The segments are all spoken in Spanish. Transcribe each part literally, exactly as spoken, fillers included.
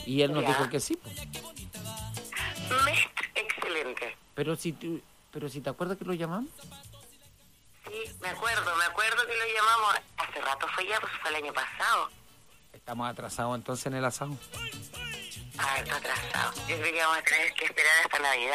Y él nos Ya. dijo que sí. Pues. Me- Excelente. Pero si tú, pero si te acuerdas que lo llamamos. Sí, me acuerdo, me acuerdo que lo llamamos. Hace rato fue ya, pues fue el año pasado. Estamos atrasados entonces en el asado. Ah, está atrasado. Yo creo que vamos a tener que esperar hasta Navidad.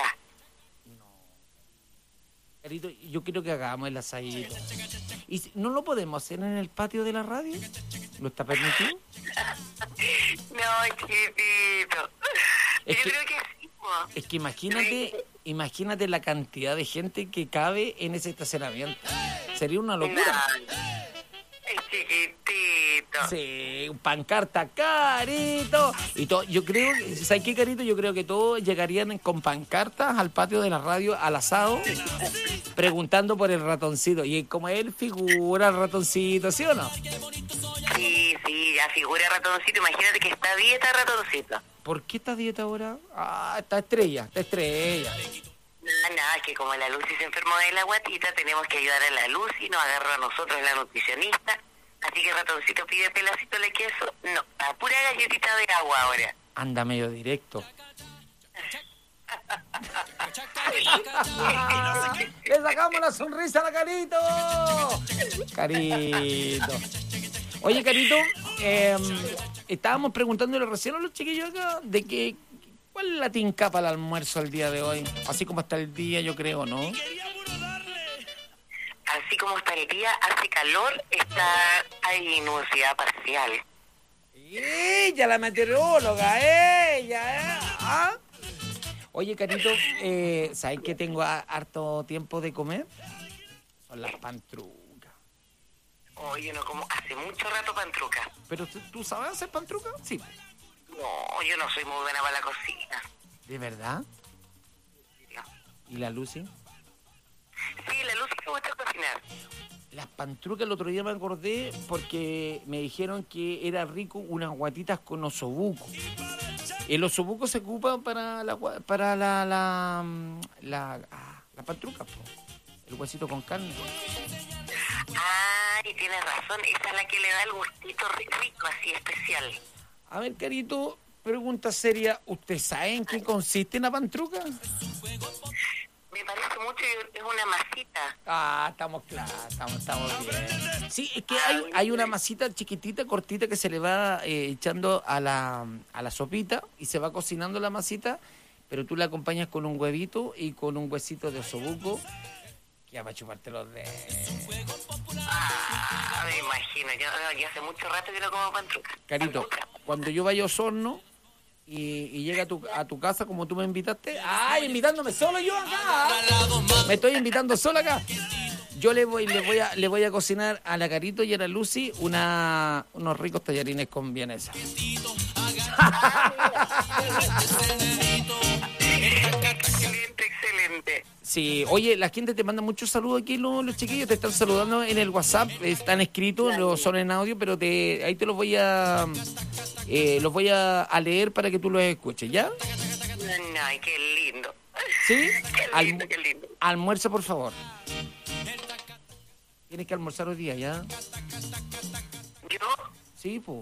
Carito, yo quiero que hagamos el asadito. ¿Y si no lo podemos hacer en el patio de la radio? ¿No está permitido? No, chiquitito. Es Yo que- creo que sí, po. Es que imagínate, imagínate la cantidad de gente que cabe en ese estacionamiento. Sería una locura. No, es chiquitito. Sí, un pancarta, Carito. Y todo, yo creo, ¿sabes qué, Carito? Yo creo que todos llegarían con pancartas al patio de la radio, al asado, preguntando por el ratoncito. Y como él figura el ratoncito, ¿sí o no? Sí, sí, ya figura ratoncito. Imagínate que está dieta ratoncito. ¿Por qué esta dieta ahora? Ah, está estrella, está estrella. Nada, nada, es que como la Lucy se enfermó de la guatita, tenemos que ayudar a la Lucy, nos agarró a nosotros la nutricionista. Así que ratoncito pide pedacito de queso. No, a pura galletita de agua ahora. Anda medio directo. ¡Le sacamos la sonrisa a la Carito! Carito. Oye, Carito, eh, estábamos preguntándole recién a los chiquillos acá de que ¿cuál es la tinca para el almuerzo el día de hoy? Así como está el día, yo creo, ¿no? Así como está el día, hace calor, está hay nubosidad parcial. Ella, la meteoróloga, ella, ¿eh? ¿Ah? Oye, Carito, eh, ¿sabes que tengo a- harto tiempo de comer? Son las pantrucas. Oye, no como hace mucho rato pantruca. ¿Pero tú, tú sabes hacer pantrucas? Sí. No, yo no soy muy buena para la cocina. ¿De verdad? No. ¿Y la Lucy? Sí, la Lucy me gusta cocinar. Las pantrucas el otro día me acordé porque me dijeron que era rico unas guatitas con osobuco. El osobuco se ocupa para la gua- para la la la, ah, la pantruca, po. El huesito con carne. Ay, tienes razón, esa es la que le da el gustito ri- rico, así especial. A ver, Carito, pregunta seria, ¿usted sabe en qué consiste una pantruca? Me parece mucho, es una masita. Ah, estamos claros, estamos, estamos bien. Sí, es que hay, hay una masita chiquitita, cortita, que se le va eh, echando a la, a la sopita y se va cocinando la masita, pero tú la acompañas con un huevito y con un huesito de osobuco, que ya va a chuparte los dedos. Ah, me imagino, yo, no, yo hace mucho rato que no como pantruca. Carito, cuando yo vaya a Osorno y, y llegue a tu, a tu casa como tú me invitaste, ¡ay, invitándome solo yo acá! Me estoy invitando solo acá. Yo le voy, le voy a, le voy a cocinar a la Carito y a la Lucy una, unos ricos tallarines con vienesa. Excelente, excelente. Sí, oye, la gente te manda muchos saludos aquí, los, los chiquillos te están saludando en el WhatsApp, están escritos, no son en audio, pero te, ahí te los voy a eh, los voy a, a leer para que tú los escuches, ¿ya? Ay, qué lindo. ¿Sí? Qué lindo, Alm- qué lindo. Almuerza, por favor. Tienes que almorzar hoy día, ¿ya? Yo Sí, pues.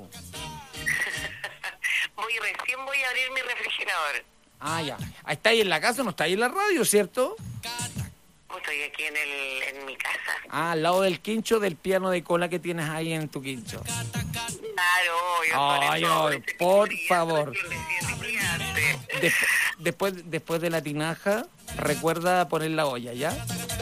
voy recién voy a abrir mi refrigerador. Ah, ya. Ahí está ahí en la casa, no está ahí en la radio, ¿cierto? Estoy aquí en el en mi casa. Ah, al lado del quincho del piano de cola que tienes ahí en tu quincho. Claro, obvio. Ay, eso, ay, ese por brillante, favor. ese brillante. Des- después, después de la tinaja, recuerda poner la olla, ¿ya?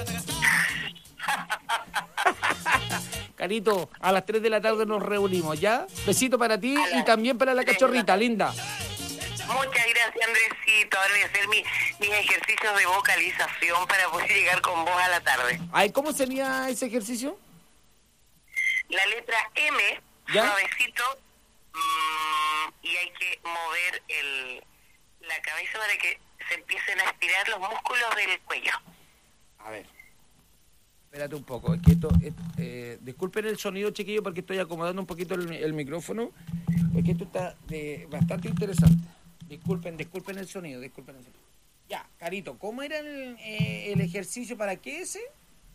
Carito, a las tres de la tarde nos reunimos, ¿ya? Besito para ti y también para la cachorrita, linda. Muchas gracias, Andresito. Ahora voy a hacer mi, mis ejercicios de vocalización para poder llegar con vos a la tarde. Ay, ¿cómo sería ese ejercicio? La letra M, ¿Ya? suavecito, mmm, y hay que mover el, la cabeza para que se empiecen a estirar los músculos del cuello. A ver. Espérate un poco, es que esto, es- eh, disculpen el sonido, chiquillo, porque estoy acomodando un poquito el, el micrófono, porque esto está de, bastante interesante. Disculpen, disculpen el sonido, disculpen el sonido. Ya, Carito, ¿cómo era el, eh, el ejercicio para qué ese?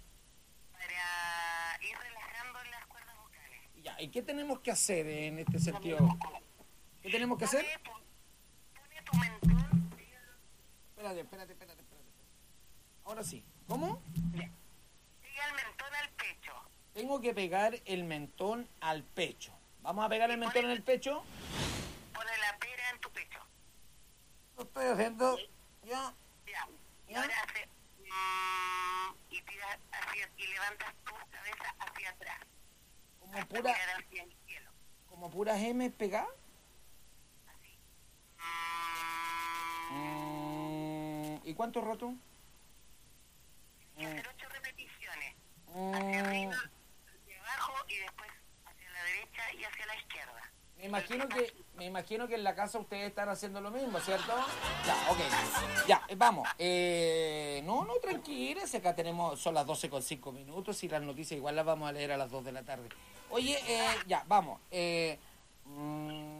Para ir relajando las cuerdas vocales. Ya, ¿y qué tenemos que hacer en este sentido? ¿Qué tenemos que hacer? Dale, pu- espérate, espérate, espérate, espérate. Ahora sí. ¿Cómo? Pega el mentón al pecho. Tengo que pegar el mentón al pecho. ¿Vamos a pegar el mentón en el pecho? Pone la pera en tu pecho. Lo estoy haciendo. Ya. Ya. Y ¿Ya? ahora hace... mmm, y tiras hacia... y levantas tu cabeza hacia atrás. Como Hasta pura, mirar hacia el cielo. como puras M pegadas. Así. Mm, ¿Y cuánto rato? Tienes que hacer ocho repeticiones. Mm, Hacia arriba, hacia abajo y después hacia la derecha y hacia la izquierda. Me imagino que me imagino que en la casa ustedes están haciendo lo mismo, ¿cierto? Ya, ok. Ya, eh, vamos. Eh, no, no, tranquila. Si acá tenemos, son las doce con cinco minutos y las noticias igual las vamos a leer a las dos de la tarde. Oye, eh, ya, vamos. Eh, mm,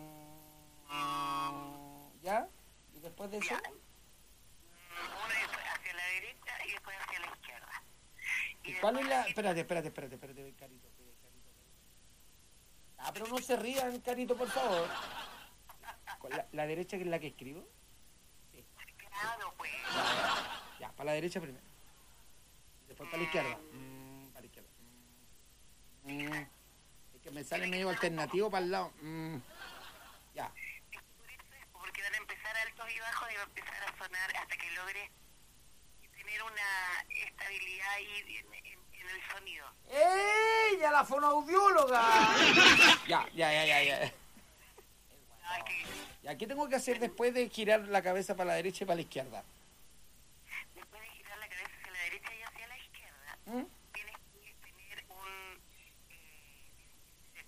¿Ya? ¿Y después de eso? Ya. Uno y después hacia la derecha y después hacia la izquierda. Y ¿Cuál es después la...? hacia- Espérate, espérate, espérate, espérate, carito, carito, carito. Ah, pero no se rían, carito, por favor. ¿Con la, la derecha que es la que escribo? Claro, pues. Ya, para la derecha primero. Después para la izquierda. Mm, para la izquierda. Mm, es que me sale medio alternativo para el lado. Mm, ya. Por eso es porque van a empezar altos y bajos y va a empezar a sonar hasta que logres tener una estabilidad ahí en, en- en el sonido. ¡Ella, la fonoaudióloga! ya, ya, ya, ya, ya. No, es que Ya, ¿qué tengo que hacer después de girar la cabeza para la derecha y para la izquierda? después de girar la cabeza hacia la derecha y hacia la izquierda, ¿Mm? tienes que tener un... Eh,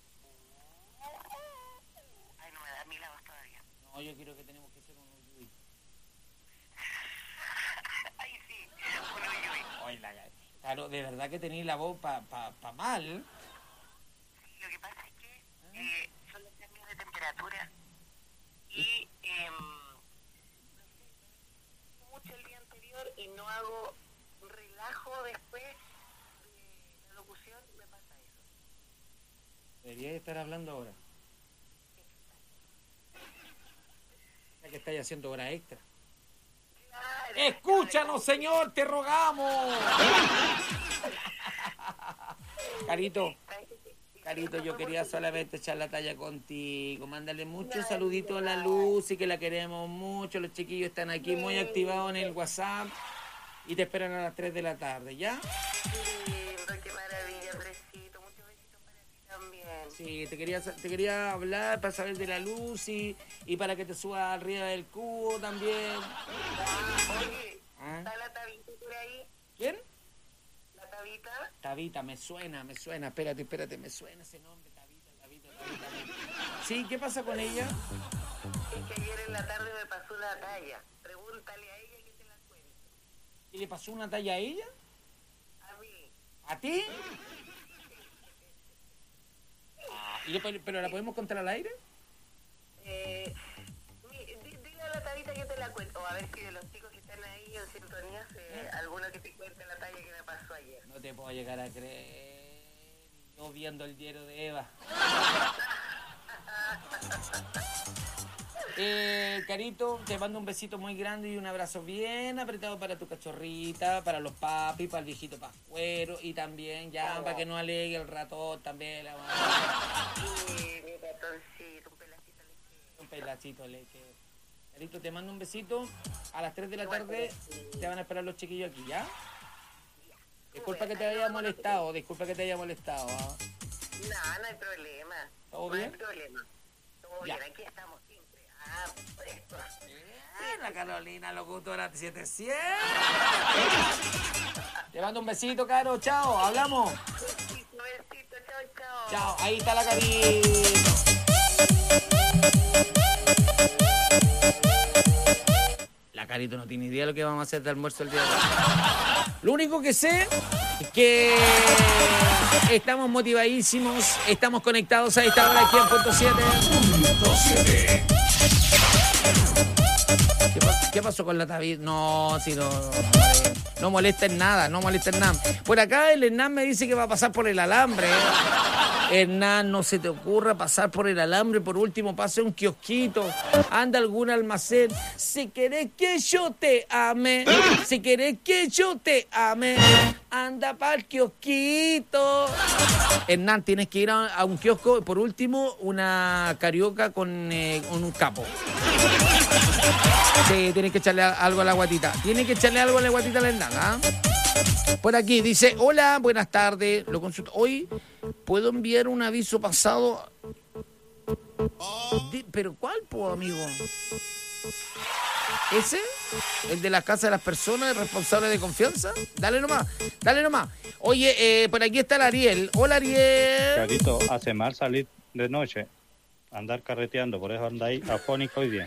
ay, no me da a mí la voz todavía. No, yo quiero que tenemos que hacer un uyuy. Ay, sí, un uy, uy. Ay, la- Claro, de verdad que tenéis la voz para pa, pa mal. Sí, lo que pasa es que eh, son los cambios de temperatura y eh, mucho el día anterior y no hago relajo después de la locución, me pasa eso. Deberíais estar hablando ahora. Ya que estáis haciendo hora extra. Claro, ¡Escúchanos, señor! ¡Te rogamos! Carito, Carito, yo quería solamente echar la talla contigo. Mándale muchos saluditos a la Lucy, que la queremos mucho. Los chiquillos están aquí muy activados en el WhatsApp y te esperan a las tres de la tarde, ¿ya? Qué lindo, qué maravilla, Andresito. Muchos besitos para ti también. Sí, te quería, te quería hablar para saber de la Lucy y para que te subas arriba del cubo también. Ah, oye, ¿Ah? ¿está la Tabita por ahí? ¿Quién? ¿La Tabita? Tabita, me suena, me suena. Espérate, espérate, me suena ese nombre. Tabita, Tabita, Tabita. Tabita. Sí, ¿qué pasa con ella? Es que ayer en la tarde me pasó una talla. Pregúntale a ella que te la cuente. ¿Y le pasó una talla a ella? A mí. ¿A ti? Ah, ¿y le- ¿Pero la podemos contar al aire? Eh, mi- di- dile a la Tabita que te la cuento. O a ver si de los chicos que están ahí en sintonía, se, alguno que te cuente la talla que me pasó ayer. No te puedo llegar a creer. Yo viendo el diario de Eva. Eh, Carito, te mando un besito muy grande y un abrazo bien apretado para tu cachorrita, para los papis, para el viejito Pascuero y también ya para que no alegue el ratón también. La Sí, mi ratoncito, un pelacito le quiero. Un pelachito le que. Carito, te mando un besito. A las tres de la tarde te van a esperar los chiquillos aquí, ¿ya? Disculpa que te haya molestado, disculpa que te haya molestado. ¿Ah? No, no hay problema. ¿Todo no bien? hay problema. Todo Ya. bien, aquí estamos siempre. Ah, pues. Eh, La Carolina, locutora siete cien. Te mando un besito, Caro. Chao, hablamos. Besito, besito, chao, chao. Chao, ahí está la Carito. La Carito no tiene idea de lo que vamos a hacer de almuerzo el día de hoy. Lo único que sé es que estamos motivadísimos, estamos conectados a esta hora aquí en Punto siete. ¿Qué, pa- qué ¿Qué pasó con la Tabita? No, si no, no, no molesten nada, no molesten nada. Por acá el Hernán me dice que va a pasar por el alambre. ¿eh? Hernán, no se te ocurra pasar por el alambre. Por último, pase un kiosquito. Anda a algún almacén. Si querés que yo te ame, si querés que yo te ame, anda pa'l kiosquito. Hernán, tienes que ir a, a un kiosco. Por último, una carioca con, eh, con un capo. Sí, tienes que echarle algo a la guatita. Tienes que echarle algo a la guatita a la Hernán, ¿ah? Por aquí dice, hola, buenas tardes. Lo consulto. Hoy puedo enviar un aviso pasado. Di- ¿Pero cuál, po, amigo? ¿Ese? ¿El de la casa de las personas, el responsable de confianza? Dale nomás, dale nomás. Oye, eh, por aquí está el Ariel. Hola, Ariel. Carito, hace mal salir de noche, andar carreteando, por eso anda ahí afónico hoy día.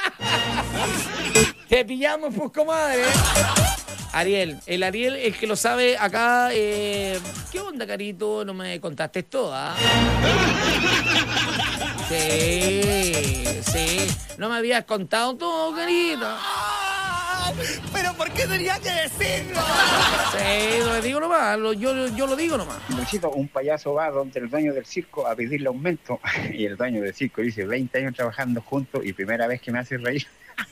Te pillamos, pues, comadre. Ariel, el Ariel, el que lo sabe acá. Eh, ¿Qué onda, Carito? No me contaste toda. Sí, sí. No me habías contado todo, Carito. ¿Pero por qué tenía que decirlo? Sí, lo digo nomás, lo- yo, yo lo digo nomás. Luchito, un payaso va donde el dueño del circo a pedirle aumento y el dueño del circo dice veinte años trabajando juntos y primera vez que me hace reír.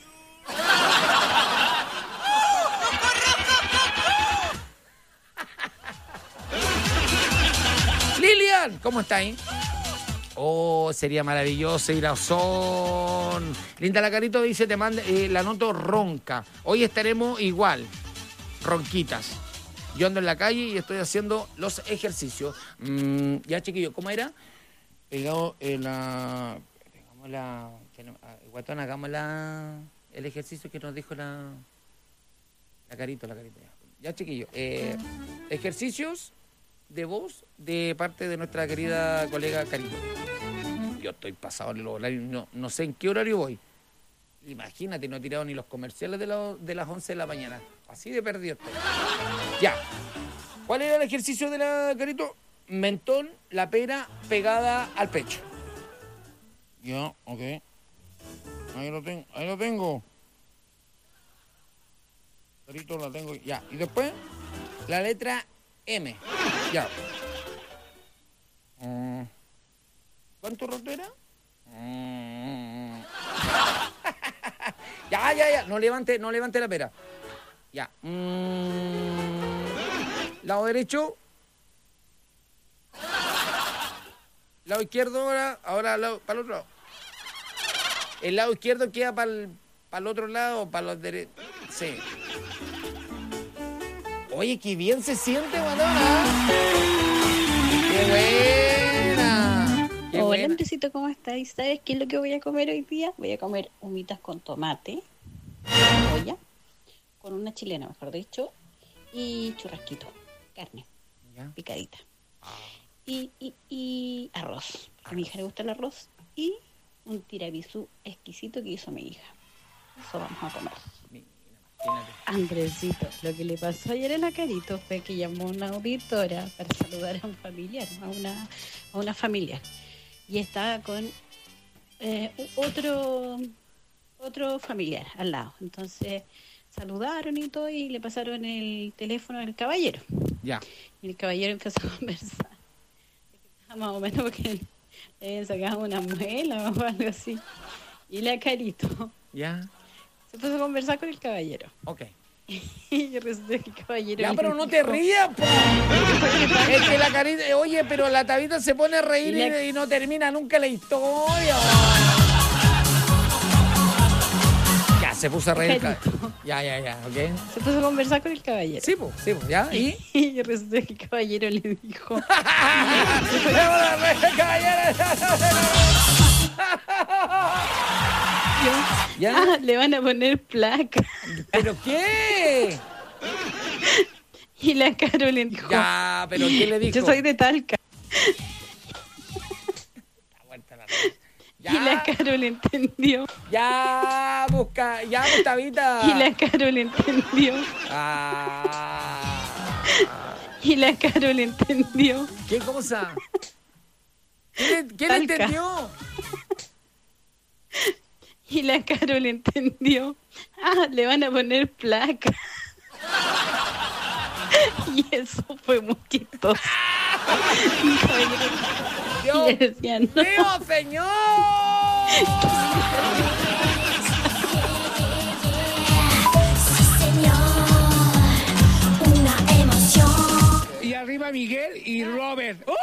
Lilian, ¿cómo está ahí? Oh, sería maravilloso ir a Ozón. Linda la Carito dice, te manda, eh, la noto ronca. Hoy estaremos igual, ronquitas. Yo ando en la calle y estoy haciendo los ejercicios. Mm, ya, chiquillo, ¿cómo era? Pegado en la... Hagamos la... que no- ah, Guatón, hagamos la, el ejercicio que nos dijo la... La Carito, la Carito. Ya, ya chiquillo. Eh, ejercicios de voz de parte de nuestra querida colega Carito. Yo estoy pasado en el horario, no, no sé en qué horario voy. Imagínate, no he tirado ni los comerciales de, la- de las once de la mañana. Así de perdido estoy. Ya. ¿Cuál era el ejercicio de la Carito? Mentón, la pera pegada al pecho. Ya, ok. Ahí lo tengo, ahí lo tengo. Carito la tengo, ya. Y después, la letra M. Ya. Mm. ¿Cuánto rato era? Mm. Ya, ya, ya. No levante, no levante la pera. Ya. Mm. Lado derecho. Lado izquierdo ahora. Ahora lado, para el otro lado. El lado izquierdo queda para el, para el otro lado, para los derechos. Sí. Oye, qué bien se siente, Madonna. ¡Qué buena! ¡Qué Hola, buena! Andresito, ¿cómo estás? ¿Sabes qué es lo que voy a comer hoy día? Voy a comer humitas con tomate, cebolla, con una chilena, mejor dicho, y churrasquito, carne, Ya. picadita. Y, y, y arroz. A mi hija le gusta el arroz. Y un tiramisú exquisito que hizo mi hija. Eso vamos a comer. Mira, imagínate. Andresito, lo que le pasó ayer a la Carito fue que llamó a una auditora para saludar a un familiar, a una, a una familiar. Y estaba con eh, otro, otro familiar al lado. Entonces saludaron y todo y le pasaron el teléfono al caballero. Ya. Y el caballero empezó a conversar. Más o menos porque le habían sacado una muela o algo así. Y la Carito Ya. se puso a conversar con el caballero. Ok. Y resulta que el caballero... Ya, le pero no te dijo- rías, po. Es que la carita... Oye, pero la Tabita se pone a reír Y la- y, y no termina nunca la historia. Ya, se puso a reír. Carito. Ya, ya, ya, ok. Se puso a conversar con el caballero. Sí, pues, sí, pues, ya. ¿Y? Y resulta que el caballero le dijo... ¿Ya? Ah, le van a poner placa. ¿Pero qué? Y la Carol le dijo... Ya, pero ¿qué le dijo? Yo soy de Talca. Está muerta la risa. Y la Ya, Carol entendió. ya, busca, ya, pues, Tabita. Y la Carol entendió. Ah. Y la Carol entendió. ¿Qué cosa? ¿Qué le, qué le Talca. entendió? Y la Carol entendió. Ah, le van a poner placa. Y eso fue muy chistoso. Dios, y decía, no. ¡Dios, señor! Y arriba Miguel y Robert. ¡Uh!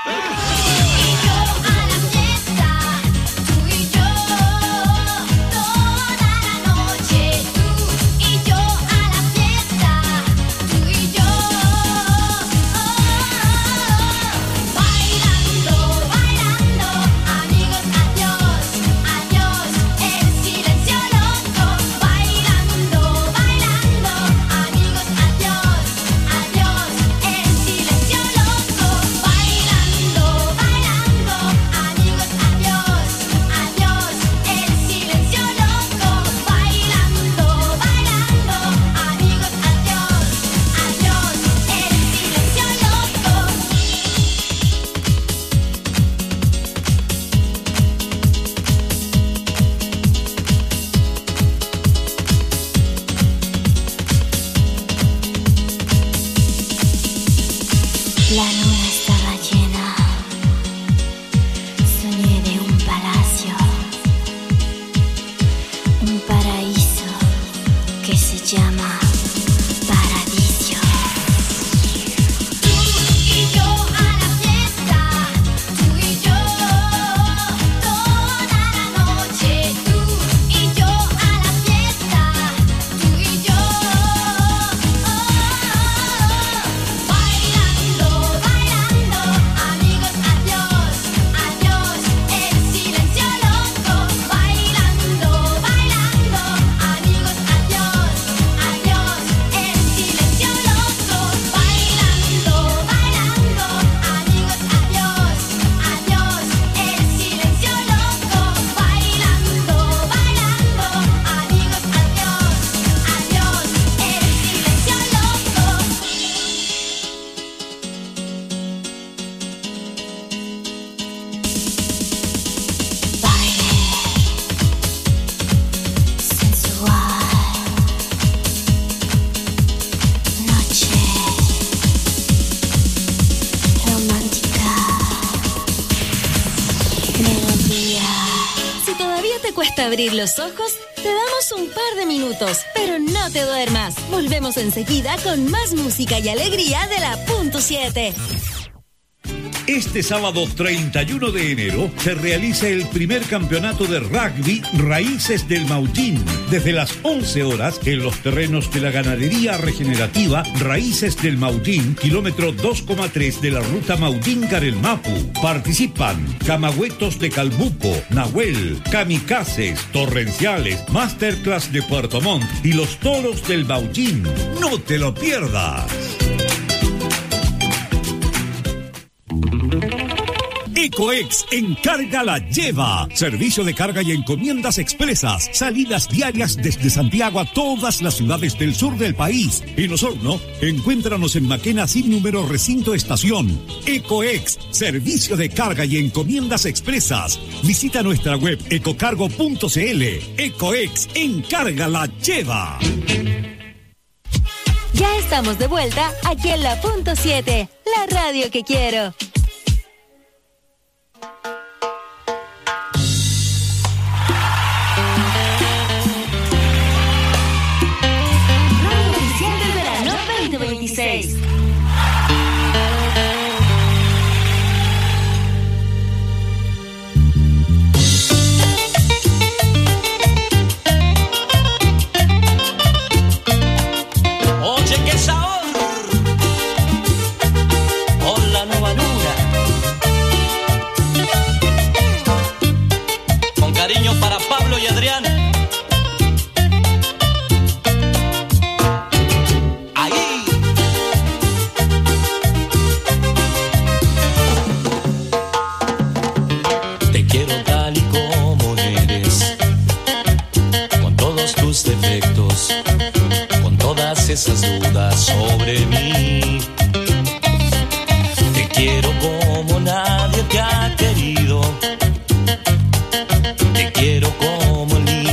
La luna estaba llena, soñé de un palacio, un paraíso que se llama Paradiso. Tú y yo a la fiesta, tú y yo toda la noche, tú y yo a la fiesta, tú y yo bailando, bailando, amigos, adiós, adiós, el silencio loco, bailando, bailando, amigos, adiós, adiós, el silencio loco, bailando, bailando, amigos, adiós, adiós, el silencio loco, bailando, bailando, amigos, adiós, adiós, el silencio loco. Baile sensual, noche romántica, melodía. Si todavía te cuesta abrir los ojos, te damos un par de minutos, pero no te duermas. Volvemos enseguida con más música y alegría de la punto siete. Este sábado treinta y uno de enero se realiza el primer campeonato de rugby Raíces del Maullín, desde las once horas en los terrenos de la ganadería regenerativa Raíces del Maullín, kilómetro dos coma tres de la ruta Maullín-Carelmapu. Participan Camagüetos de Calbuco, Nahuel, Kamikazes, Torrenciales, Masterclass de Puerto Montt y los Toros del Maullín. ¡No te lo pierdas! Ecoex Encarga la Lleva. Servicio de carga y encomiendas expresas. Salidas diarias desde Santiago a todas las ciudades del sur del país. En Osorno, encuéntranos en Maquena sin número recinto estación. Ecoex, servicio de carga y encomiendas expresas. Visita nuestra web ecocargo punto cl. Ecoex Encarga la Lleva. Ya estamos de vuelta aquí en la punto siete, la radio que quiero. veintiséis. Oye, qué sabor con la nueva luna. Con cariño para Pablo y Adrián. Defectos, con todas esas dudas sobre mí. Te quiero como nadie te ha querido. Te quiero como el niño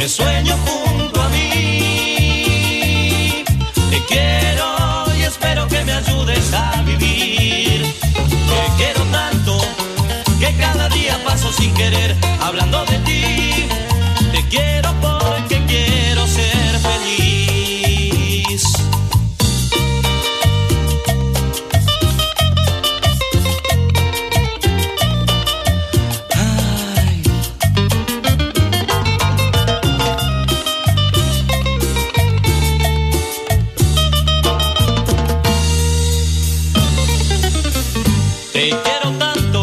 que sueño junto a mí. Te quiero y espero que me ayudes a vivir. Te quiero tanto que cada día paso sin querer hablando de ti. Te quiero porque quiero ser feliz. Ay. Te quiero tanto.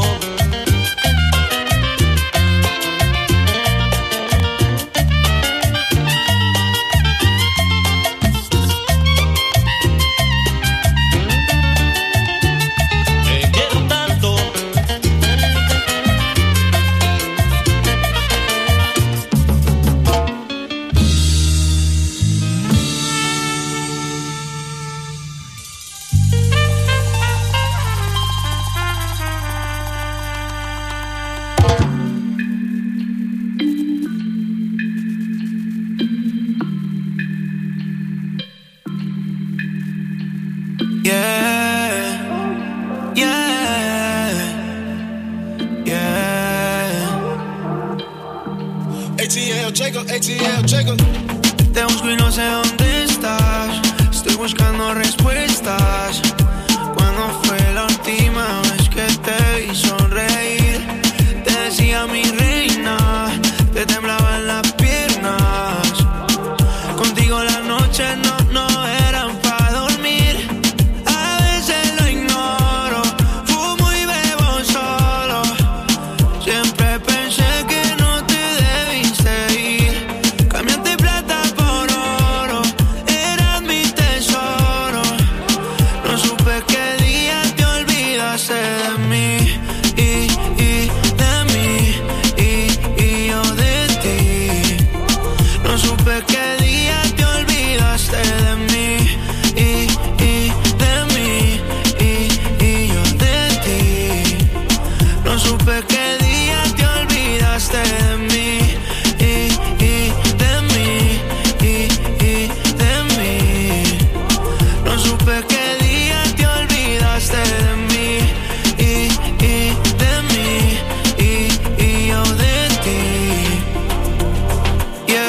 Te quiero tanto. Yeah, yeah, yeah. A T L Jacob, A T L Jacob. Te busco y no sé dónde estás. Estoy buscando respuestas. ¿Cuándo fue la última vez que te vi sonreír? Te decía mi reina, te temblaban las piernas. Contigo las noches no, no eran para dormir. A veces lo ignoro, fumo y bebo solo. Siempre pensé que no te debiste ir. Cambiaste plata por oro, eras mi tesoro. No supe qué día te olvidaste de mí. Y, y de mí, y, y yo de ti. No supe qué día te olvidaste de mí. Y, y de mí, y, y yo de ti. No supe qué día te olvidaste de mí. Y, y de mí, y, y de mí. No supe qué día te olvidaste de mí. Y, y de mí, y, y yo de ti. Yeah,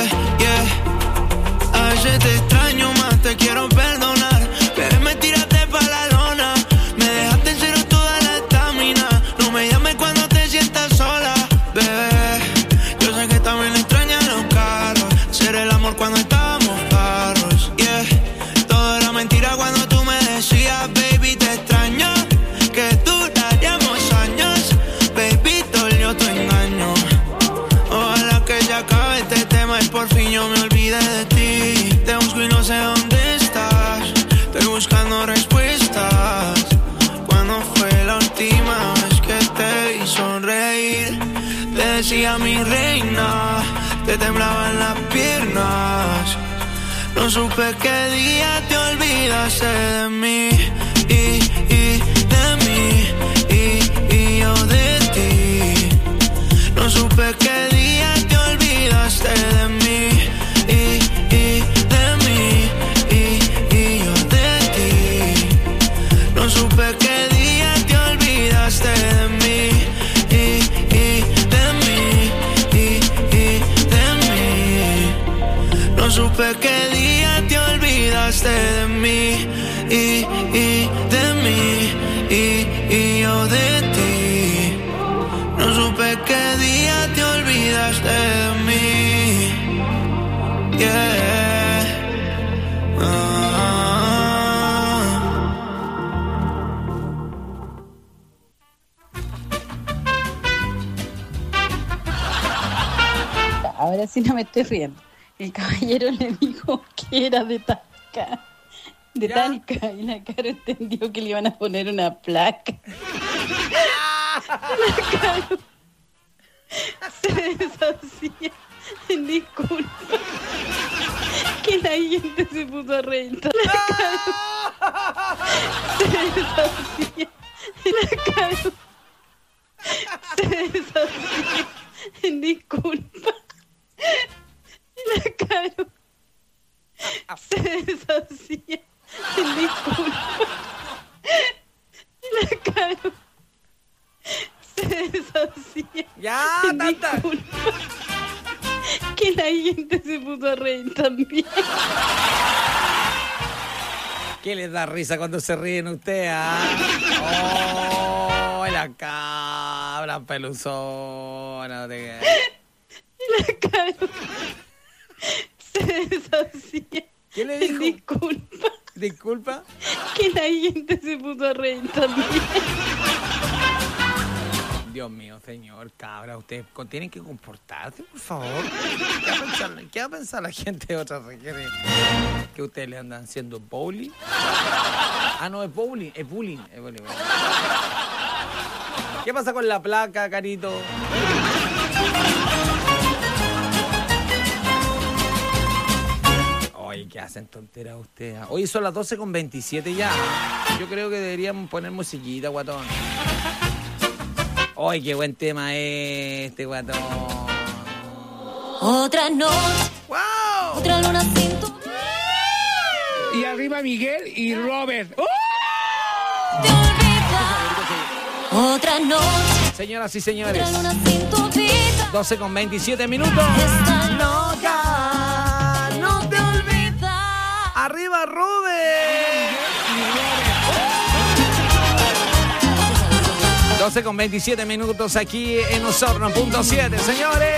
yeah. A veces te extraño más, te quiero perdonar. Bebé, me tiraste pa' la lona. Me dejaste en cero toda la estamina. No me llames cuando te sientas sola, bebé. Yo sé que también extrañas los carros. Hacer el amor cuando estábamos carros, yeah. Todo era mentira cuando tú me decías, baby, te extraño. Que duraríamos años, baby, dolió tu engaño. Ojalá que ya acabe este tema y por fin yo me olvide de ti. Te busco y no sé dónde estás. Estoy buscando respuestas. ¿Cuándo fue la última vez que te vi sonreír? Te decía mi reina, te temblaban las piernas. No supe qué día te olvidaste de mí. Y, y de mí, y, y yo de ti. No supe qué día te olvidaste de mí. Y, y de mí, y, y yo de ti. No supe qué día te olvidaste de mí. Y, y de mí, y, y de mí. No supe qué día te olvidaste de mí. Y, y de mí, y, y yo de ti. No supe qué día te olvidaste de mí. Yeah. Ah. Ahora sí no me estoy riendo. El caballero le dijo que era de Talca. De Talca. Y la Caro entendió que le iban a poner una placa. La Caro se deshacía en disculpas. Que la gente se puso a reír. La Caro se deshacía. La Caro se deshacía en disculpas. Caro se desocía. Disculpa. La Caro se desocía. Ya, tanta. Disculpa. Que la gente se puso a reír también. ¿Qué les da risa cuando se ríen ustedes? ¿Ah? Oh, la cabra peluzona. No te... La Caro se desocía. ¿Qué le dijo? Disculpa. Disculpa. Que la gente se puso a reír también. Dios mío, señor, cabra, ustedes tienen que comportarse, por favor. ¿Qué va a pensar, qué va a pensar la gente de otras regiones? ¿Que ustedes le andan haciendo bowling? Ah, no, es bowling, es bullying. Es bullying. ¿Qué pasa con la placa, Carito? Oye, ¿qué hacen tonteras ustedes? Oye, son las doce con veintisiete ya. Yo creo que deberían poner musiquita, guatón. ¡Ay, qué buen tema este, guatón! Otra noche. ¡Wow! Otra luna sin tu... Y arriba Miguel y Robert. ¡Oh! Te olvida. Otra noche. Señoras y señores, Otra luna sin tu vida. doce con veintisiete minutos. Esta loca no te olvida. ¡Arriba, Rubén! doce con veintisiete minutos aquí en Osorno punto siete, señores.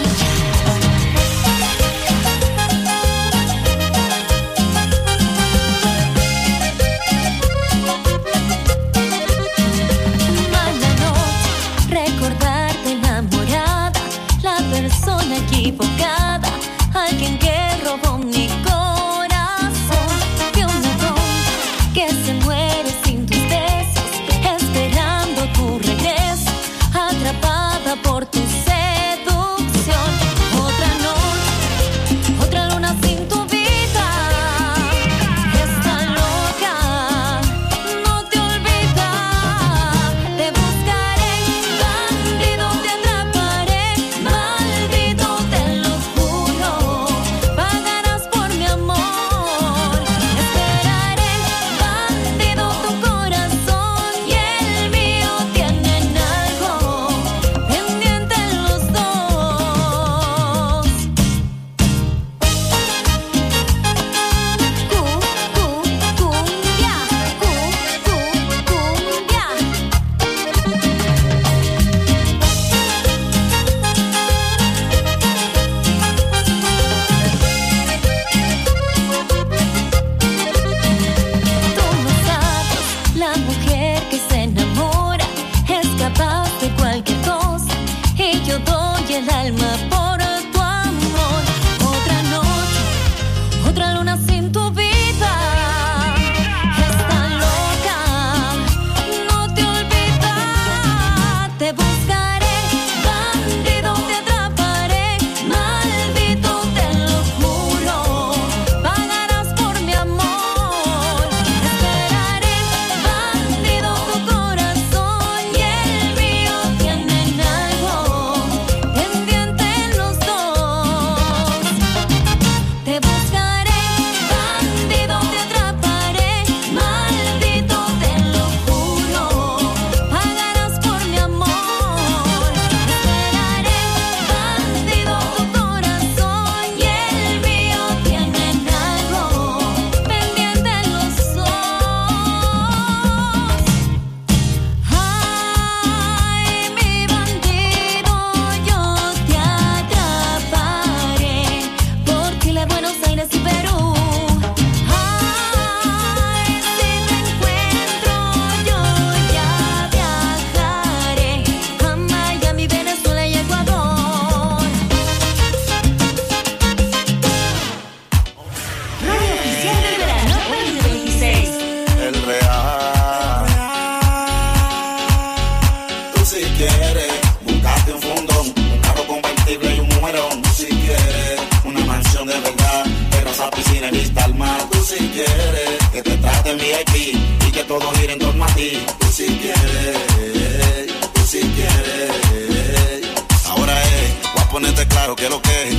Mala noche, recordarte enamorada, la persona equivocada, alguien que robó mi corazón. De una tonta que se muere sin tus besos, esperando tu regreso, atrapada por tu seducción. Otra noche, otra luna sin tu vida. Esta loca no te olvida. Te buscaré, bandido, te atraparé, maldito, te lo juro. Pagarás por mi amor. Esperaré, bandido, tu corazón y el mío tienen algo pendiente los dos. Cu, cu, cumbia, cu, cu, cumbia. Tú no sabes, la mujer que se enamora es capaz de cualquier cosa, y yo doy el alma por tu amor. Otra noche, otra luna sin tu vida. Esta loca no te olvida. Te buscaré, bandido, te atraparé, maldito, te lo juro. Pagarás por mi amor. Esperaré, bandido, tu corazón y el mío tienen algo pendiente los dos. Te buscaré, bandido, te atraparé, maldito, te lo juro. Pagarás por mi amor. Esperaré, bandido, tu corazón y el mío tienen algo pendiente los dos. Ay, mi bandido, yo te atraparé por Chile, Buenos Aires y Perú. Ay, si te encuentro, yo ya viajaré a Miami, Venezuela y Ecuador. Radio oficial del verano veinte veintiséis. El real. Tú si quieres, buscate un fundón, un carro convertible y un mujerón. Tú si quieres, una mansión de verdad, terraza, piscina y vista al mar. Tú si quieres, que te traten V I P y que todo gire en torno a ti. Tú si quieres, tú si quieres. Ahora es, voy a ponerte claro que lo que es.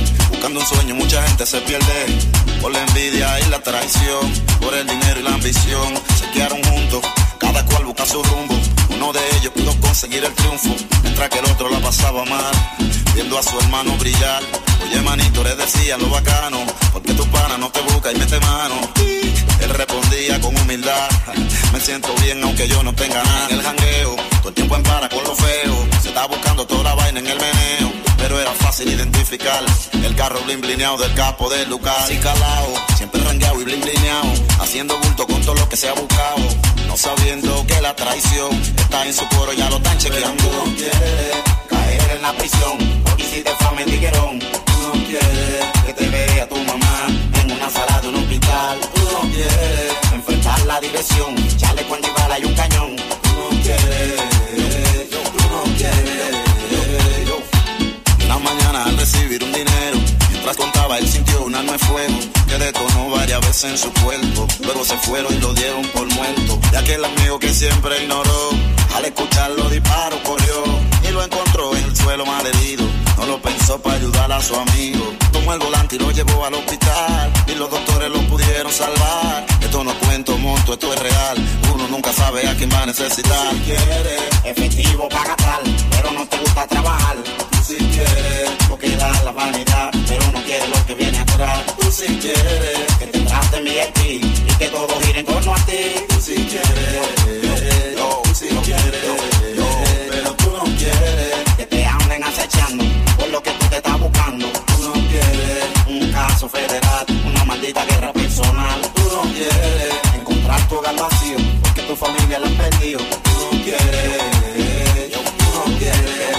Buscando un sueño mucha gente se pierde, por la envidia y la traición, por el dinero y la ambición. Se quedaron juntos, cada cual busca su rumbo. Uno de ellos pudo conseguir el triunfo, mientras que el otro la pasaba mal, viendo a su hermano brillar. Oye manito, le decía lo bacano, porque tu pana no te busca y mete mano. Él respondía con humildad, me siento bien aunque yo no tenga nada. En el jangueo, todo el tiempo en para con lo feo, se está buscando toda la vaina en el meneo, pero era fácil identificar el carro blin blineado del capo del lugar. Así calao, siempre rangueado y blin blineado, haciendo bulto con todo lo que se ha buscado, no sabiendo que la traición está en su coro, ya lo están chequeando. Tú no quieres caer en la prisión, porque hiciste fama en tiguerón. Tú no quieres que te vea tu mamá en una sala de un hospital. Tú no quieres enfrentar la dirección, chaleco antibala y un cañón. Tú no quieres, tú no quieres. Una mañana al recibir un dinero, mientras contaba él sintió un arma de fuego que detonó varias veces en su cuerpo. Luego se fueron y lo dieron por muerto. Y aquel amigo que siempre ignoró, al escuchar los disparos corrió y lo encontró en el suelo mal herido. No lo pensó para ayudar a su amigo, tomó el volante y lo llevó al hospital, y los doctores lo pudieron salvar. Esto no cuento monto, esto es real, uno nunca sabe a quién va a necesitar. Si quieres efectivo para gastar, pero no te gusta trabajar. Tú si quieres porque da la vanidad, pero no quieres lo que viene atrás. Tú si quieres que te traten bien a ti y que todo gire en torno a ti. Tú si quieres, yo, tú si quieres, yo, pero tú no quieres que te anden acechando por lo que tú te estás buscando. Tú no quieres un caso federal, una maldita guerra personal. Tú no quieres encontrar tu hogar vacío porque tu familia la han perdido. Tú no quieres, tú no quieres.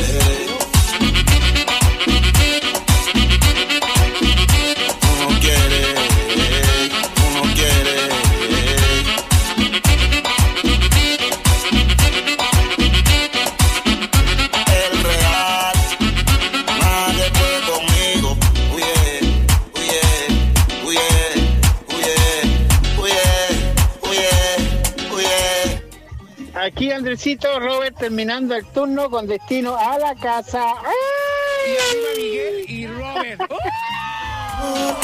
Aquí Andresito, Robert terminando el turno con destino a la casa. ¡Ay! Y arriba Miguel y Robert. ¡Oh!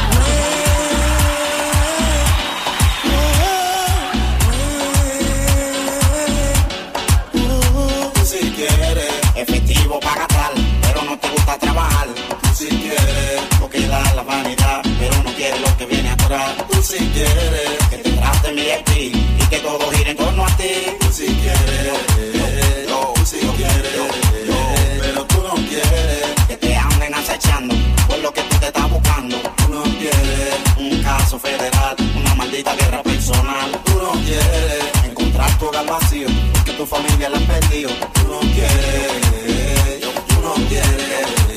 Tú si quieres efectivo para gastar, pero no te gusta trabajar. Tú si quieres porque da la vanidad, pero no quieres lo que viene atrás. Tú si quieres que te traten bien y que todo gire en torno a ti. Tú si quieres, yo, tú si quieres, yo, pero tú no quieres que te anden acechando por lo que tú te estás buscando. Tú no quieres un caso federal, una maldita guerra personal. Tú no quieres encontrar tu hogar vacío porque tu familia la han perdido. Tú no quieres, tú no quieres.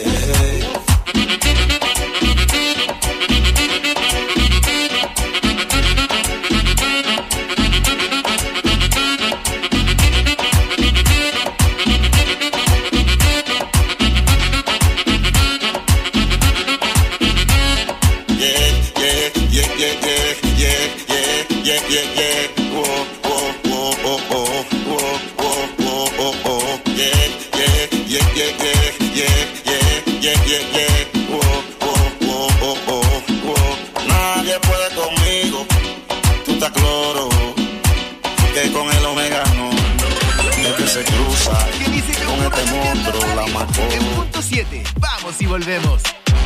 Nadie puede conmigo, tú estás cloro, que con el omega no, el que se cruza con este monstruo la mató. En punto siete, vamos y volvemos.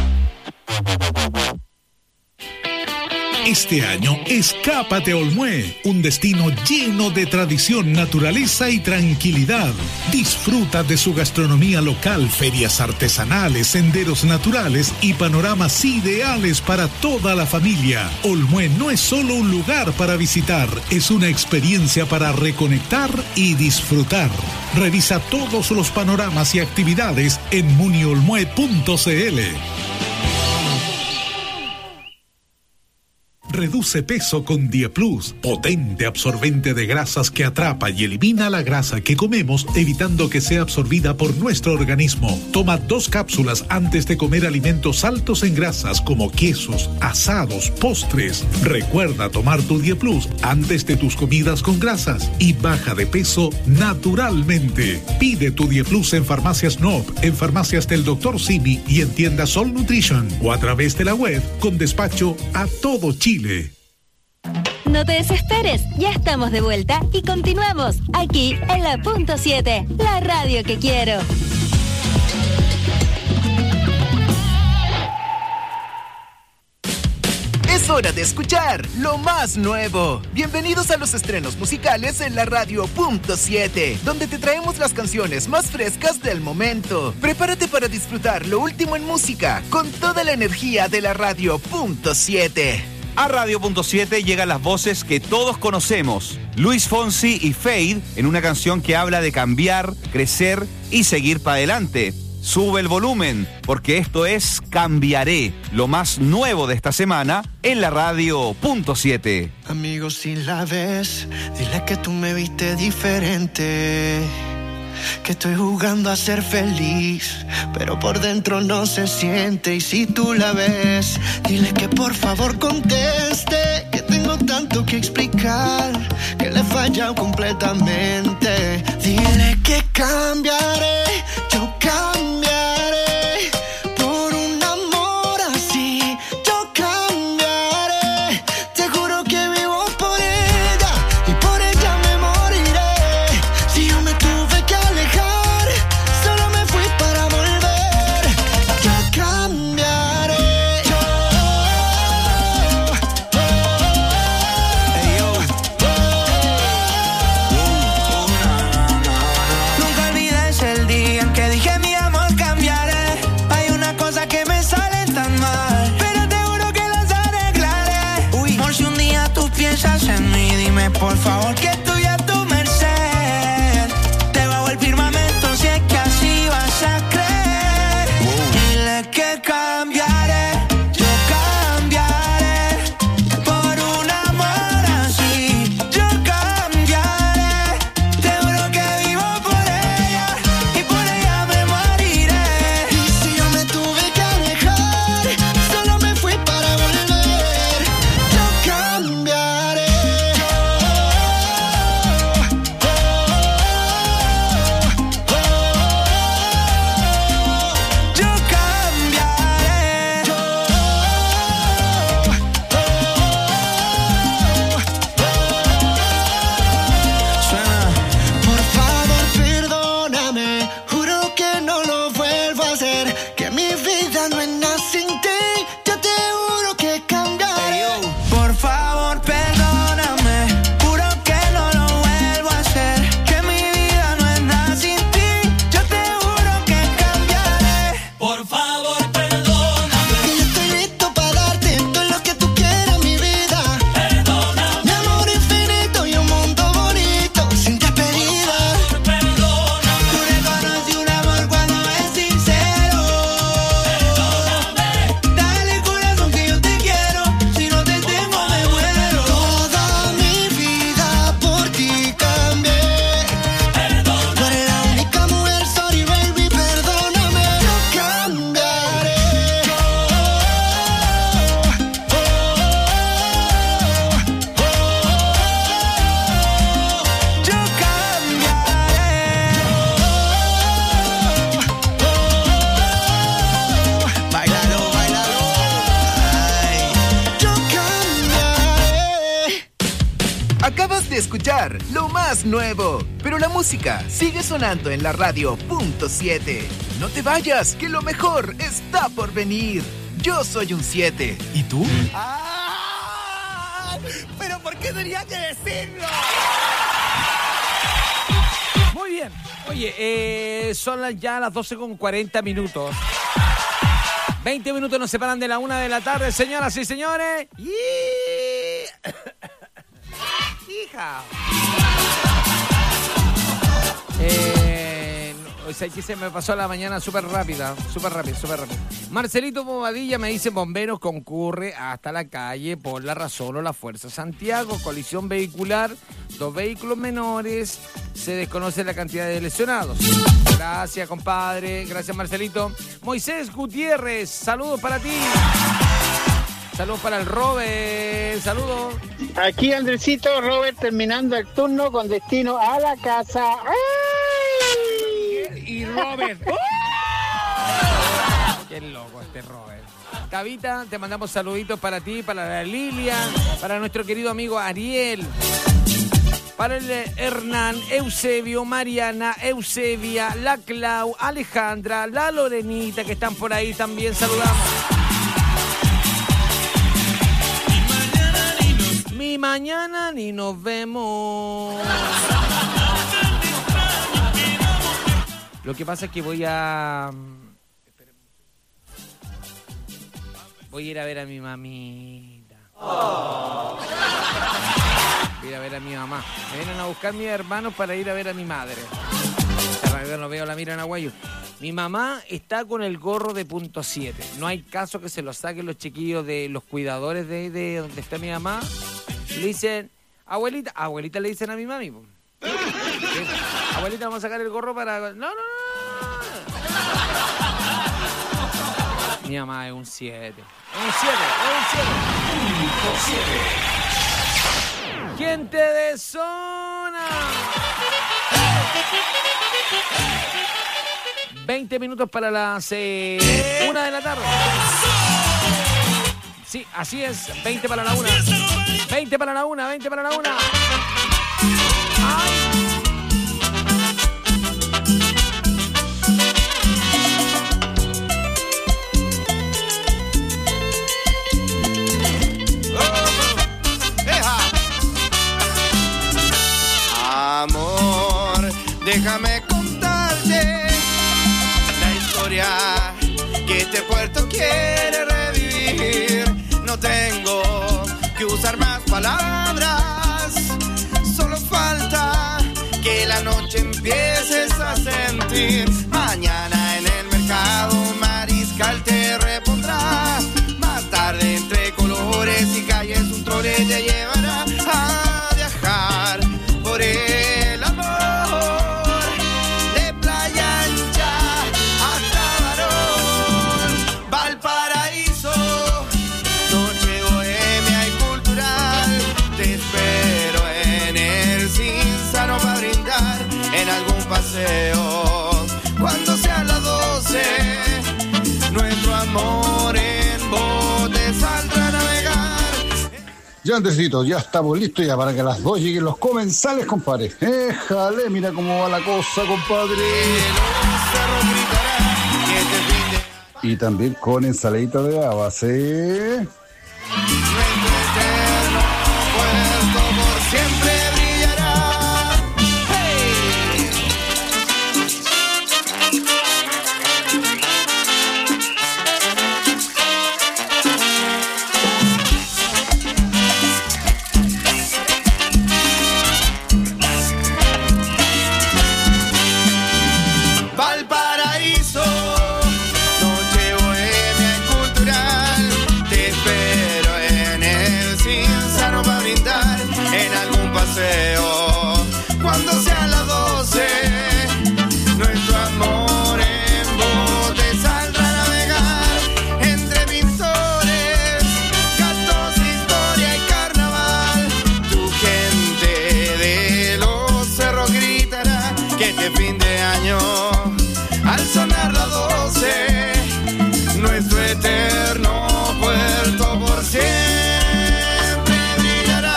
Este año, escápate a Olmué, un destino lleno de tradición, naturaleza y tranquilidad. Disfruta de su gastronomía local, ferias artesanales, senderos naturales y panoramas ideales para toda la familia. Olmué no es solo un lugar para visitar, es una experiencia para reconectar y disfrutar. Revisa todos los panoramas y actividades en muniolmue punto c l. Reduce peso con Dieplus, potente absorbente de grasas que atrapa y elimina la grasa que comemos, evitando que sea absorbida por nuestro organismo. Toma dos cápsulas antes de comer alimentos altos en grasas como quesos, asados, postres. Recuerda tomar tu Dieplus antes de tus comidas con grasas y baja de peso naturalmente. Pide tu Dieplus en Farmacias N O P, en Farmacias del doctor Simi y en tiendas Sol Nutrition o a través de la web con despacho a todo Chile. No te desesperes, ya estamos de vuelta y continuamos aquí en la punto siete, la radio que quiero. Es hora de escuchar lo más nuevo. Bienvenidos a los estrenos musicales en la radio punto siete, donde te traemos las canciones más frescas del momento. Prepárate para disfrutar lo último en música con toda la energía de la radio punto siete. A Radio punto siete llegan las voces que todos conocemos. Luis Fonsi y Fade en una canción que habla de cambiar, crecer y seguir para adelante. Sube el volumen, porque esto es Cambiaré, lo más nuevo de esta semana en la radio punto siete. Amigo, si la ves, dile que tú me viste diferente. Que estoy jugando a ser feliz, pero por dentro no se siente. Y si tú la ves, dile que por favor conteste. Que tengo tanto que explicar, que le he fallado completamente. Dile que cambiaré, yo cambiaré por un amor así. Yo cambiaré, te juro que vivo por ella y por ella me moriré. Si yo me tuve que alejar, solo me fui para volver. Yo cambiaré. Yo, oh, hey, yo. Nunca olvides el día en que dije mi amor cambiaré. Hay una cosa que me sale tan mal, pero te juro que las arreglaré. Uy. Por si un día tú piensas en mí, dime por favor que estoy a tu merced. Te bajo el firmamento si es que así vas a creer. Dile que cambiaré, yo cambiaré por un amor así. Yo cambiaré, te juro que vivo por ella y por ella me moriré. Y si yo me tuve que alejar, solo me fui para volver. Yo cambiaré. Yo cambiaré. Suena. Por favor, perdóname. Juro que no lo vuelvo a hacer. Que mi vida no es nada sin ti. Yo te juro que cambiaré. Por favor, perdóname. Juro que no lo vuelvo a hacer. Que mi vida no es nada sin ti. Yo te juro que cambiaré. Por favor, perdóname. Que yo estoy listo para darte todo lo que tú quieras, mi vida. Perdóname. Mi amor infinito y un mundo bonito sin despedida. Perdóname. Tú reconoces un amor cuando es sincero. Perdóname. Dale corazón que yo te quiero. Si no te tengo me muero. Toda mi vida por ti cambié. Perdóname. Tú eres la única mujer, sorry baby, perdóname. Yo cambiaré. Yo, yo cambiaré. Bailalo, bailalo. Ay. Yo cambiaré. Acabas de escuchar lo más nuevo, pero la música sigue sonando en la radio punto siete. No te vayas, que lo mejor está por venir. Yo soy un siete. ¿Y tú? ¡Ah! ¿Pero por qué tenía que decirlo? Muy bien. Oye, eh, son las- ya las doce con cuarenta minutos. veinte minutos nos separan de la una de la tarde, señoras y señores. Y... Hija. Eh, O sea, que se me pasó la mañana súper rápida, súper rápido, súper rápido. Marcelito Bobadilla me dice, bomberos concurre hasta la calle por la razón o la fuerza. Santiago, colisión vehicular, dos vehículos menores, se desconoce la cantidad de lesionados. Gracias, compadre, gracias, Marcelito. Moisés Gutiérrez, saludos para ti. Saludos para el Robert, saludos. Aquí Andresito, Robert terminando el turno con destino a la casa. ¡Ay! Y Robert. Qué loco este Robert. Tabita, te mandamos saluditos para ti, para la Lilian, para nuestro querido amigo Ariel, para el Hernán, Eusebio, Mariana, Eusebia, la Clau, Alejandra, la Lorenita, que están por ahí también, saludamos. Ni mañana ni nos vemos. Lo que pasa es que voy a... Voy a ir a ver a mi mamita. Oh. Voy a ir a ver a mi mamá. Me vienen a buscar mis hermanos para ir a ver a mi madre. No veo la mira en Aguayo. Mi mamá está con el gorro de punto siete. No hay caso que se lo saquen los chiquillos de los cuidadores de, de donde está mi mamá. Le dicen, abuelita, abuelita le dicen a mi mami. ¿Sí? Abuelita, vamos a sacar el gorro para... No, no, no. Mi mamá es un siete. Un siete, un siete. Gente de zona. veinte minutos para las eh, una de la tarde. Sí, así es. veinte para la una. veinte para la una, veinte para la una. ¡Ay! Amor, déjame contarte la historia que este puerto quiere revivir. No tengo que usar más palabras, solo falta que la noche empieces a sentir. Mañana en el mercado un mariscal te repondrá. Más tarde entre colores y calles un trole te llevará a viajar por el amor de Playa Ancha hasta Barón, Valparaíso, noche bohemia y cultural. Te espero en el Cinzano para brindar en algún paseo. Cuando sean las doce, nuestro amor en bote saldrá a navegar. Ya, Andresito, ya estamos listos ya para que a las dos lleguen los comensales, compadre. Éjale, mira cómo va la cosa, compadre. Y también con ensaladita de habas, ¿eh? Nuestro eterno puerto por siempre brillará. ¡Hey! Valparaíso, noche bohemia y cultural. Te espero en el Cinzano para brindar en algún paseo. Cuando sean las doce, nuestro amor en bote saldrá a navegar entre pintores, cantos, historia y carnaval. Tu gente de los cerros gritará que este fin de año, al sonar las doce, nuestro eterno puerto por siempre brillará.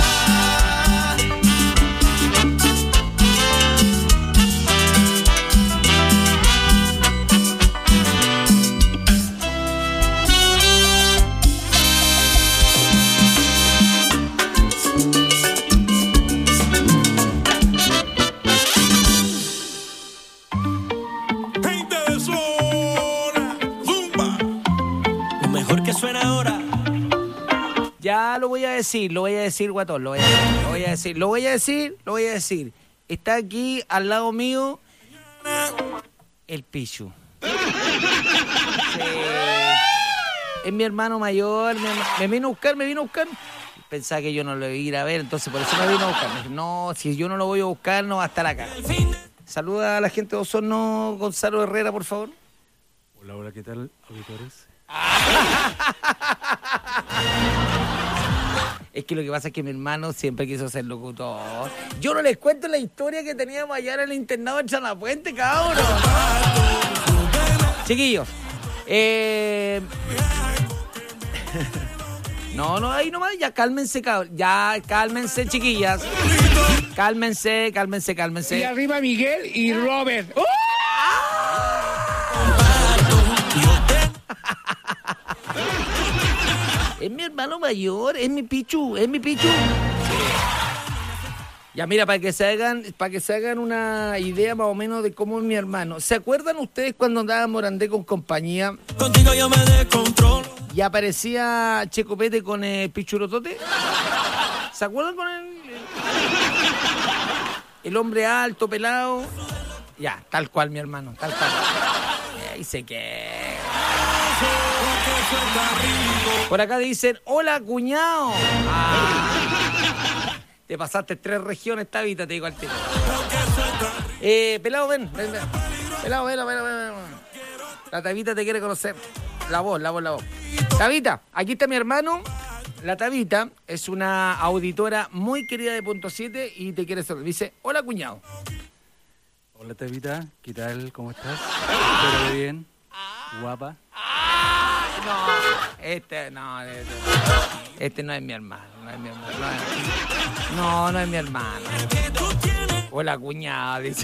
Gente de zona, zumba. Lo mejor que suena ahora. Ya lo voy a decir, lo voy a decir, guatón, lo voy a decir, lo voy a decir, lo voy a decir, lo voy a decir. Está aquí al lado mío El Pichu. Sí. Es mi hermano mayor, mi hermano. me vino a buscar, me vino a buscar. Pensaba que yo no lo iba a ir a ver, entonces por eso me vino a buscar. Me dije, no, si yo no lo voy a buscar, no va a estar acá. Saluda a la gente de Osorno, Gonzalo Herrera, por favor. Hola, hola, ¿qué tal, auditores? Es que lo que pasa es que mi hermano siempre quiso ser locutor. Yo no les cuento la historia que teníamos allá en el internado de Chalapuente, cabrón. Chiquillos, eh... No, no, ahí nomás, ya cálmense, cabrón. Ya cálmense, chiquillas. Cálmense, cálmense, cálmense. Y arriba Miguel y Robert. ¡Oh! Es mi hermano mayor, es mi Pichu, es mi Pichu. Ya mira, para que se hagan, para que se hagan una idea más o menos de cómo es mi hermano. ¿Se acuerdan ustedes cuando andaba Morandé con compañía? Contigo yo me descontrolo. Y aparecía Checopete con el Pichurotote. ¿Se acuerdan con el, el hombre alto, pelado? Ya, tal cual, mi hermano, tal cual. Ahí se que. Por acá dicen, hola, cuñado. Ah, te pasaste tres regiones, Tabita, te digo al tiro. Eh, pelado, ven, ven, ven. Pelado, ven, ven, ven, ven. La Tabita te quiere conocer. La voz, la voz, la voz. Tabita, aquí está mi hermano. La Tabita es una auditora muy querida de Punto siete y te quiere saludar. Dice, hola, cuñado. Hola, Tabita, ¿qué tal? ¿Cómo estás? ¿Todo bien? ¿Guapa? No, este no, este, este no es mi hermano, no es mi hermano. No, no es mi hermano. Hola, cuñado, dice.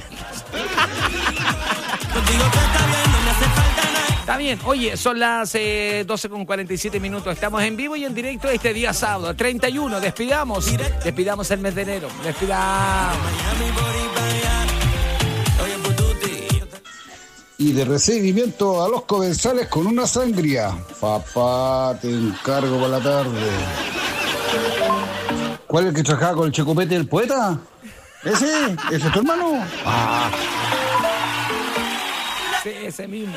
Está bien, oye, son las eh, doce con cuarenta y siete minutos. Estamos en vivo y en directo este día sábado, treinta y uno. Despidamos, despidamos el mes de enero. Despidamos. Y de recibimiento a los comensales con una sangría. Papá, te encargo por la tarde. ¿Cuál es el que trabajaba con el Checopete del poeta? ¿Ese? ¿Ese es tu hermano? Ah. Sí, ese mismo.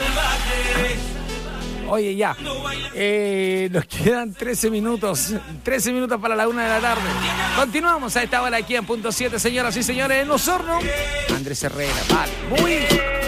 Oye, ya. Eh, nos quedan trece minutos. trece minutos para la una de la tarde. Continuamos a esta hora aquí en Punto siete, señoras y señores, en Osorno. Andrés Herrera, vale. Muy bien.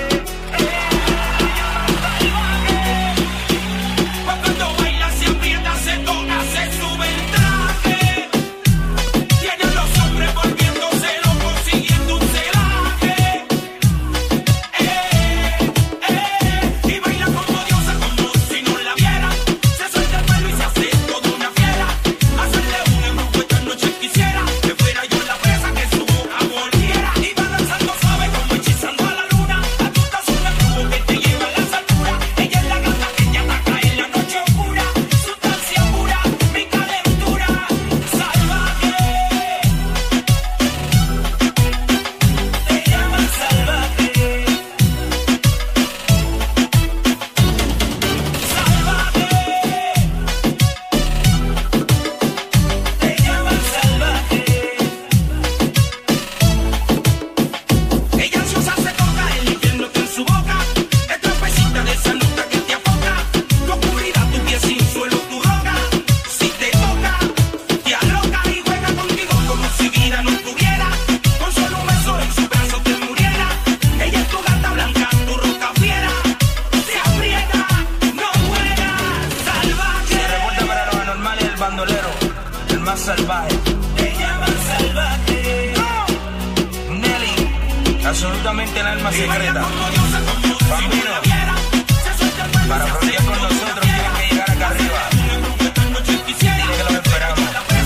Absolutamente el alma secreta. Bambino, para frontear con nosotros tienes que llegar acá arriba. Dile que los esperamos.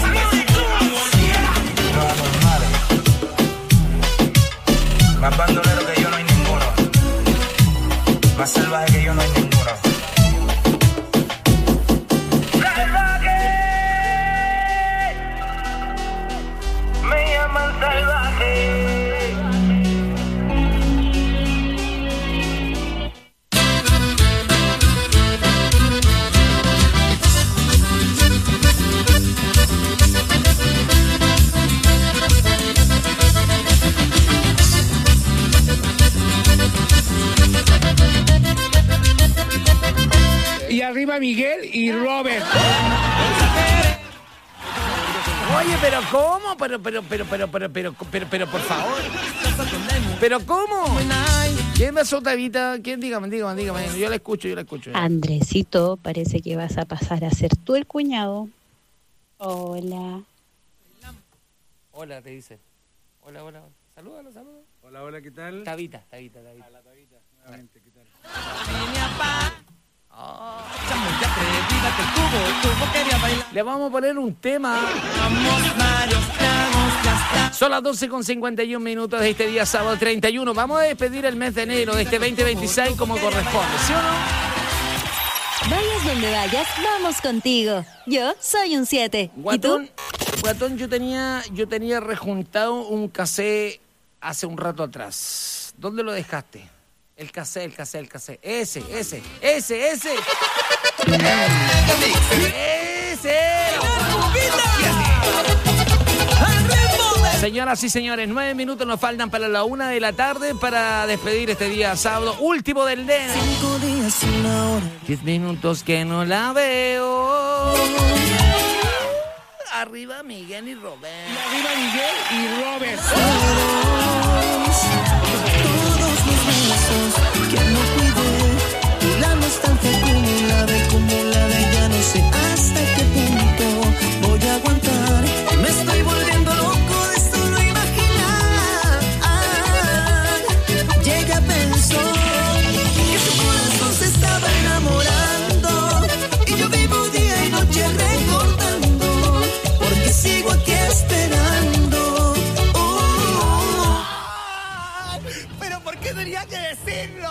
Los anormales. Más bandolero que yo no hay ninguno. Más salvaje que yo no hay ninguno. ¡Salvaje! Me llaman salvaje. arriba Miguel y Robert. Oye, pero ¿cómo? Pero, pero, pero, pero, pero, pero, pero, pero, por favor. ¿Pero cómo? ¿Quién pasó, Tabita? ¿Quién? Dígame, dígame, dígame. Yo la escucho, yo la escucho. Andresito, parece que vas a pasar a ser tú el cuñado. Hola. Hola, te dice. Hola, hola. Salúdalo, salúdalo. Hola, hola, ¿qué tal? Tabita, Tabita, Tabita. Hola, Tabita. Nuevamente, ¿qué tal? Le vamos a poner un tema. Son las doce con cincuenta y un minutos de este día sábado treinta y uno. Vamos a despedir el mes de enero de este veinte veintiséis como corresponde, ¿sí o no? Vayas donde vayas, vamos contigo. Yo soy un siete. Guatón, Guatón, yo tenía, yo tenía rejuntado un cassette hace un rato atrás. ¿Dónde lo dejaste? El cassette, el cassette, el cassette. Ese, ese, ese, ese. Ese. Señoras y señores, nueve minutos nos faltan para la una de la tarde para despedir este día sábado, último del día. Cinco días, una hora. Diez minutos que no la veo. Arriba Miguel y Robert. Arriba Miguel y Robert. Todos mis besos que no cuidé y la nostalgia acumulada, acumulada, ya no sé hasta qué punto voy a aguantar. Me estoy volviendo loco de solo imaginar. Llega, pensó que su corazón se estaba enamorando y yo vivo día y noche recordando porque sigo aquí esperando. Oh, ¿Pero por qué tenía que decirlo?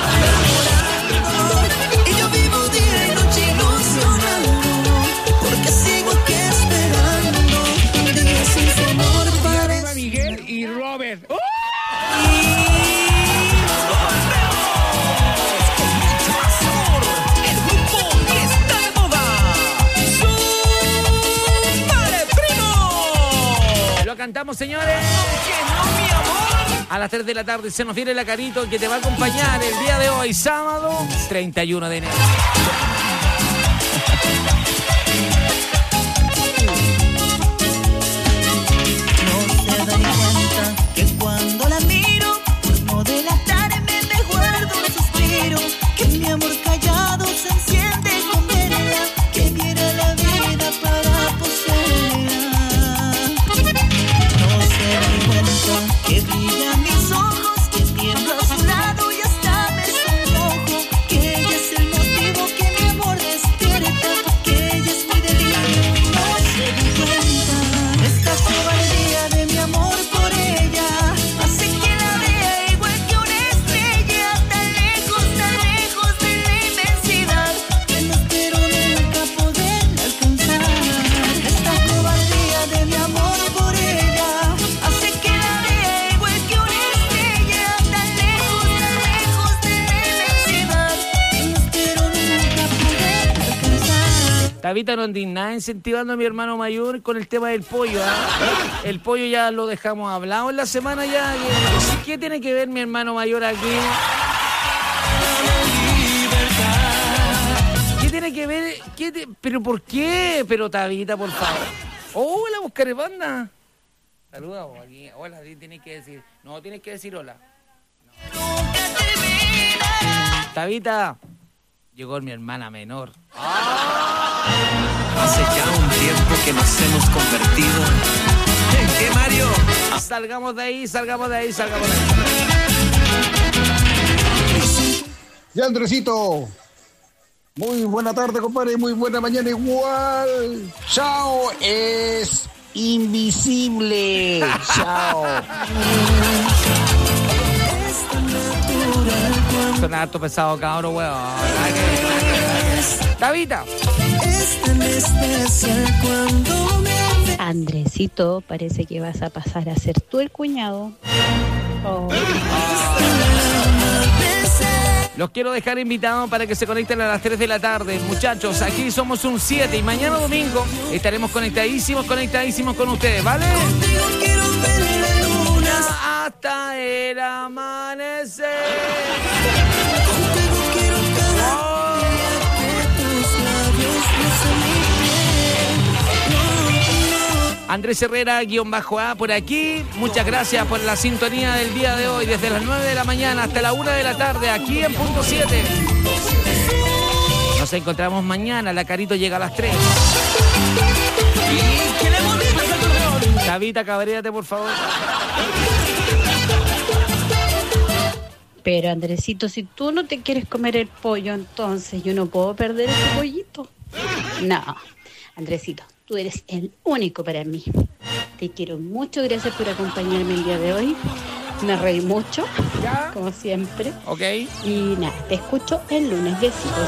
y yo vivo día y noche ilusionando porque sigo aquí esperando. Días sin su amor para Arriba Miguel y Robert. ¡Oh! el grupo está de moda. ¡Súmale, primo! Lo cantamos, señores. Que no, mi amor. A las tres de la tarde se nos viene la Carito que te va a acompañar el día de hoy, sábado treinta y uno de enero. No se dan cuenta que cuando la miro, por no delatarme me guardo un suspiro. Que mi amor callado se enciende con verla, que diera la vida para poseerla. No se dan cuenta que brillan mis ojos, que tiemblo a su lado y hasta me sonrojo. Que ella es el motivo que mi amor despierta, que ella es mi delirio y no se da cuenta. Esta cobardía de mi amor por ella hace que la vea igual que una estrella, tan lejos, tan lejos de la inmensidad, que no espero nunca poderla alcanzar. Esta cobardía de mi amor por ella hace que la vea igual que una estrella, tan lejos, tan lejos de la inmensidad, que no espero nunca poderla alcanzar. Tabita no andi nada incentivando a mi hermano mayor con el tema del pollo. ¿Ah? El pollo ya lo dejamos hablado en la semana ya. ¿Qué tiene que ver mi hermano mayor aquí? ¿Qué tiene que ver? ¿Qué te- ¿Pero por qué? Pero Tabita, por favor. Hola, Buscarepanda. Saluda vos aquí. Hola, sí, tienes que decir. No, tienes que decir hola. No. Tabita, llegó mi hermana menor. Hace ya un tiempo que nos hemos convertido en qué, Mario. Salgamos de ahí, salgamos de ahí, salgamos de ahí. Ya, Andresito. Muy buena tarde, compadre. Muy buena mañana igual. Chao, es invisible. Chao. Son harto pesado, cabrón, weón. Tabita. Es tan especial cuando me Andresito, parece que vas a pasar a ser tú el cuñado. Oh. Los quiero dejar invitados para que se conecten a las tres de la tarde. Muchachos, aquí somos un siete y mañana domingo estaremos conectadísimos, conectadísimos con ustedes, ¿vale? Hasta el amanecer. Oh. Andrés Herrera, guión bajo A, por aquí. Muchas gracias por la sintonía del día de hoy, desde las nueve de la mañana hasta la una de la tarde, aquí en Punto siete. Nos encontramos mañana, la Carito llega a las tres. Tabita, cabréate, por favor. Pero Andresito, si tú no te quieres comer el pollo, entonces yo no puedo perder ese pollito. No, Andresito, tú eres el único para mí. Te quiero mucho, gracias por acompañarme el día de hoy. Me reí mucho, como siempre. Ok. Y nada, te escucho el lunes. Besitos.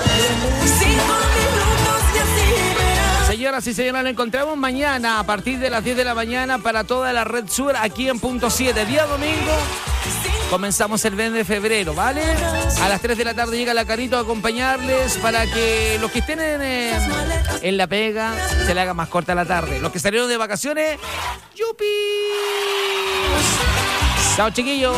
Señoras y señores, nos encontramos mañana a partir de las diez de la mañana para toda la red sur aquí en Punto siete. Día domingo comenzamos el mes de febrero, ¿vale? A las tres de la tarde llega la Carito a acompañarles para que los que estén en, eh, en la pega se le haga más corta la tarde. Los que salieron de vacaciones, ¡yupi! Chao, chiquillos.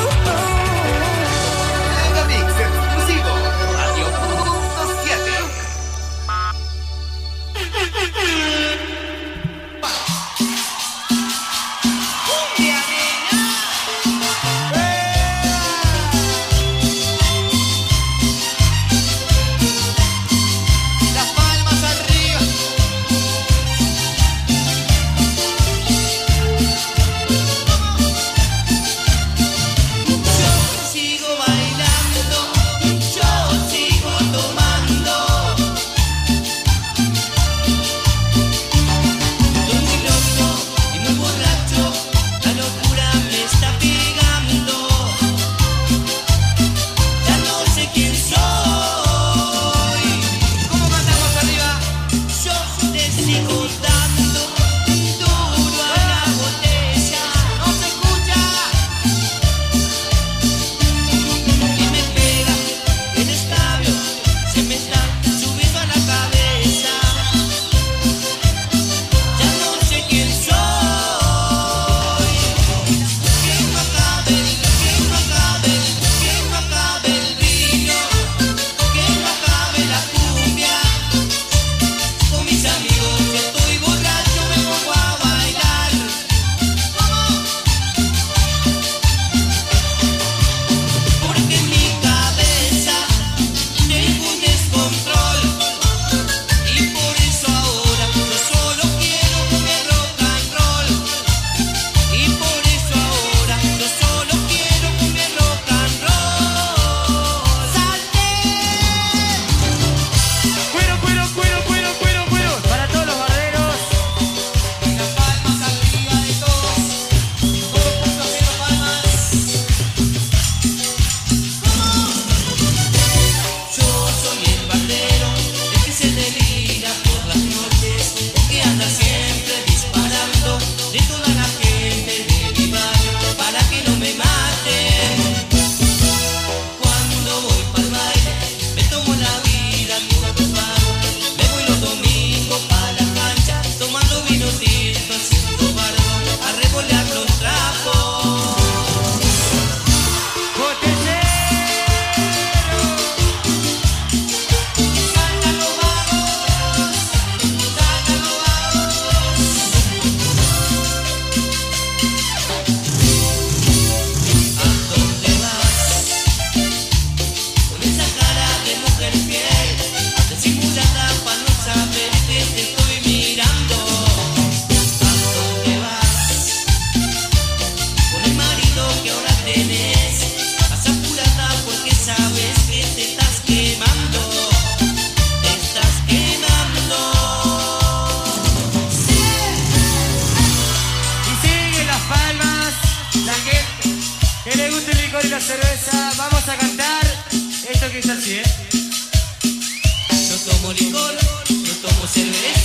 Cerveza, vamos a cantar esto que es así, ¿eh? Yo tomo licor, yo tomo cerveza.